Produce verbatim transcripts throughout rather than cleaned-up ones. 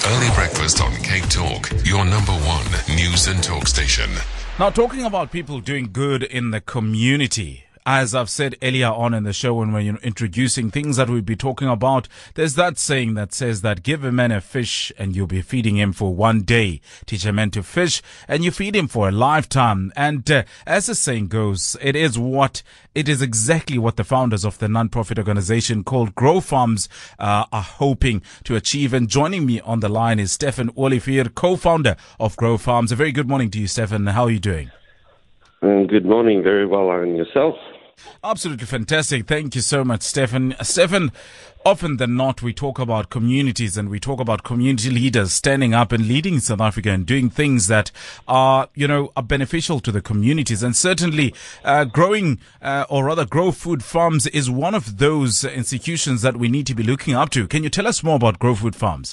Early Breakfast on Cape Talk, your number one news and talk station. Now, talking about people doing good in the community. As I've said earlier on in the show when we're introducing things that we'll be talking about, there's that saying that says that give a man a fish and you'll be feeding him for one day. Teach a man to fish and you feed him for a lifetime. And uh, as the saying goes, it is what it is exactly what the founders of the non-profit organization called Grow Farms uh, are hoping to achieve. And joining me on the line is Stephan Olivier, co-founder of Grow Farms. A very good morning to you, Stephan. How are you doing? Mm, good morning. Very well. And yourself? Absolutely fantastic. Thank you so much, Stephan. Stephan, often than not, we talk about communities and we talk about community leaders standing up and leading South Africa and doing things that are, you know, are beneficial to the communities. And certainly, uh, growing, uh, or rather, Grow Food Farms is one of those institutions that we need to be looking up to. Can you tell us more about Grow Food Farms?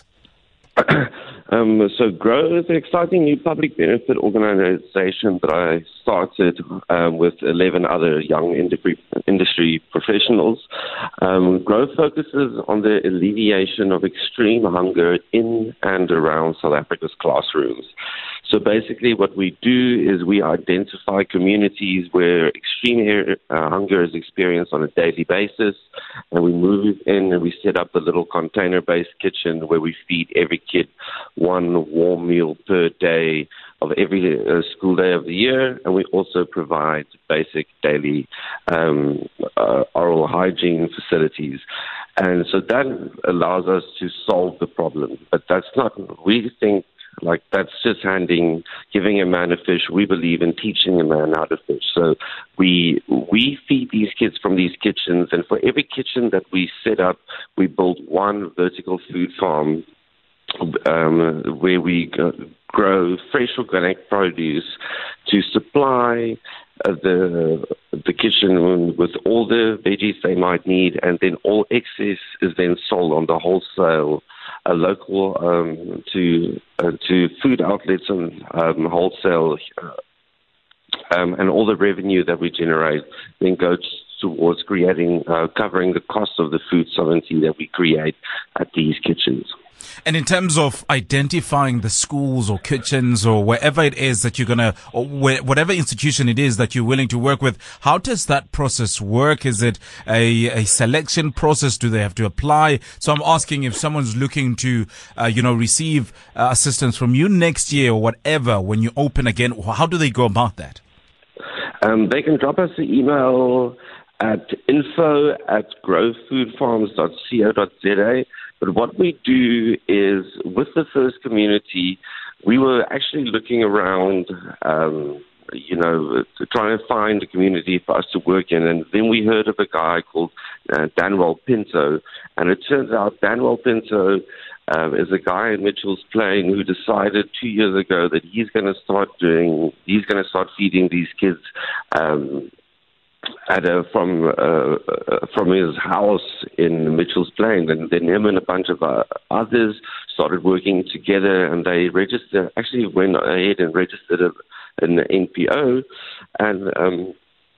Um, so Grow is an exciting new public benefit organization that I started um, with eleven other young industry, industry professionals. Um, Grow focuses on the alleviation of extreme hunger in and around South Africa's classrooms. So basically what we do is we identify communities where extreme uh, hunger is experienced on a daily basis, and we move in and we set up a little container-based kitchen where we feed every kid one warm meal per day of every uh, school day of the year, and we also provide basic daily um, uh, oral hygiene facilities. And so that allows us to solve the problem. But that's not, we think, like that's just handing, giving a man a fish. We believe in teaching a man how to fish. So we we feed these kids from these kitchens, and for every kitchen that we set up, we build one vertical food farm um, where we grow fresh organic produce to supply uh, the the kitchen with all the veggies they might need, and then all excess is then sold on the wholesale. A local um, to uh, to food outlets and um, wholesale, uh, um, and all the revenue that we generate then goes towards creating, uh, covering the cost of the food sovereignty that we create at these kitchens. And in terms of identifying the schools or kitchens or wherever it is that you're going to, or where, whatever institution it is that you're willing to work with, how does that process work? Is it a, a selection process? Do they have to apply? So I'm asking if someone's looking to, uh, you know, receive uh, assistance from you next year or whatever, when you open again, how do they go about that? Um, they can drop us an email at info at growfoodfarms dot co dot za. But what we do is, with the first community, we were actually looking around, um, you know, trying to find a community for us to work in. And then we heard of a guy called uh, Danwell Pinto. And it turns out Danwell Pinto um, is a guy in Mitchell's Plain who decided two years ago that he's going to start doing, he's going to start feeding these kids um At a, from uh, from his house in Mitchell's Plain, and then him and a bunch of uh, others started working together, and they registered. Actually, went ahead and registered an N P O, and um,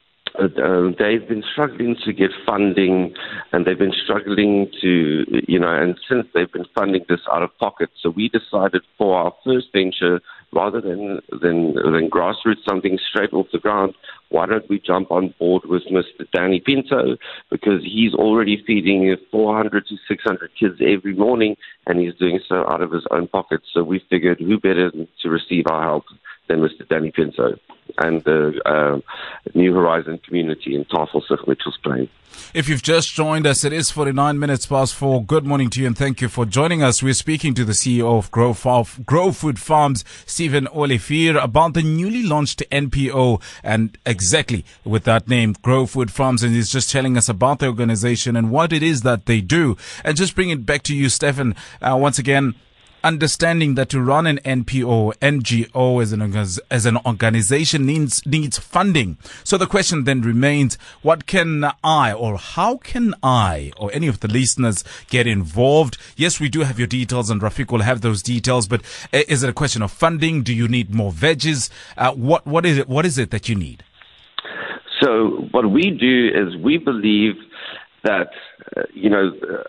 uh, they've been struggling to get funding, and they've been struggling to, you know, and since they've been funding this out of pocket, so we decided for our first venture, rather than than than grassroots, something straight off the ground, why don't we jump on board with Mister Danny Pinto, because he's already feeding four hundred to six hundred kids every morning, and he's doing so out of his own pocket. So we figured who better to receive our help than Mister Danny Pinto and the uh, New Horizon community in Tafelsig, Mitchell's Plain. If you've just joined us, it is forty-nine minutes past four. Good morning to you and thank you for joining us. We're speaking to the C E O of Grow, Farm, Grow Food Farms, Stephan Olivier, about the newly launched N P O, and exactly with that name, Grow Food Farms, and he's just telling us about the organization and what it is that they do. And just bring it back to you, Stephan, uh, once again, understanding that to run an N P O, N G O as an as an organization needs needs funding. So the question then remains, what can I or how can I or any of the listeners get involved? Yes, we do have your details and Rafiq will have those details, but is it a question of funding? Do you need more veggies? Uh, what what is it what is it that you need? So what we do is we believe that uh, you know uh,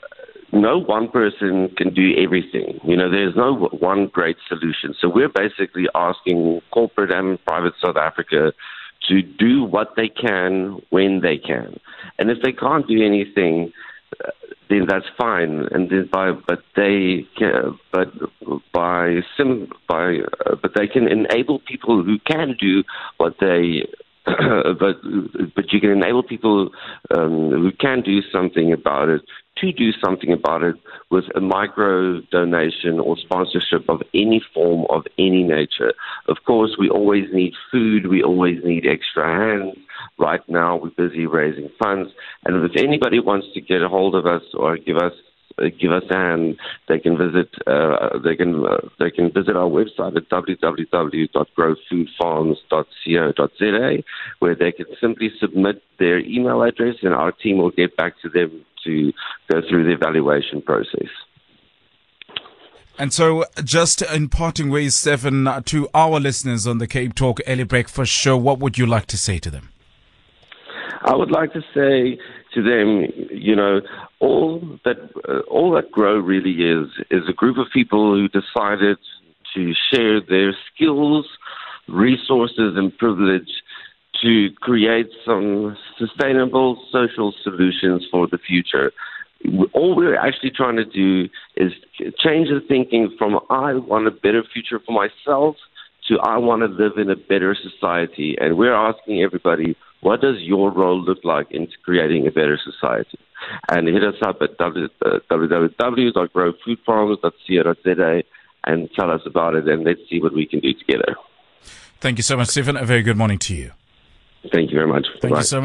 no one person can do everything. You know, there's no one great solution. So we're basically asking corporate and private South Africa to do what they can when they can. And if they can't do anything, uh, then that's fine. And then by but they can, but by sim by uh, but they can enable people who can do what they. but but you can enable people um, who can do something about it to do something about it with a micro donation or sponsorship of any form, of any nature. Of course, we always need food. We always need extra hands. Right now, we're busy raising funds. And if anybody wants to get a hold of us or give us uh, give us a hand, they can visit uh, they can uh, they can visit our website at w w w dot grow food farms dot co dot z a, where they can simply submit their email address, and our team will get back to them to go through the evaluation process. And so, just in parting ways, Stephen, to our listeners on the Cape Talk Early Breakfast Show, what would you like to say to them? I would like to say to them, you know, all that uh, all that Grow really is is a group of people who decided to share their skills, resources, and privilege to create some sustainable social solutions for the future. All we're actually trying to do is change the thinking from I want a better future for myself to I want to live in a better society. And we're asking everybody, what does your role look like in creating a better society? And hit us up at w w w dot grow food farms dot co dot z a and tell us about it, and let's see what we can do together. Thank you so much, Stephen. A very good morning to you. Thank you very much. Thank Bye. you so much.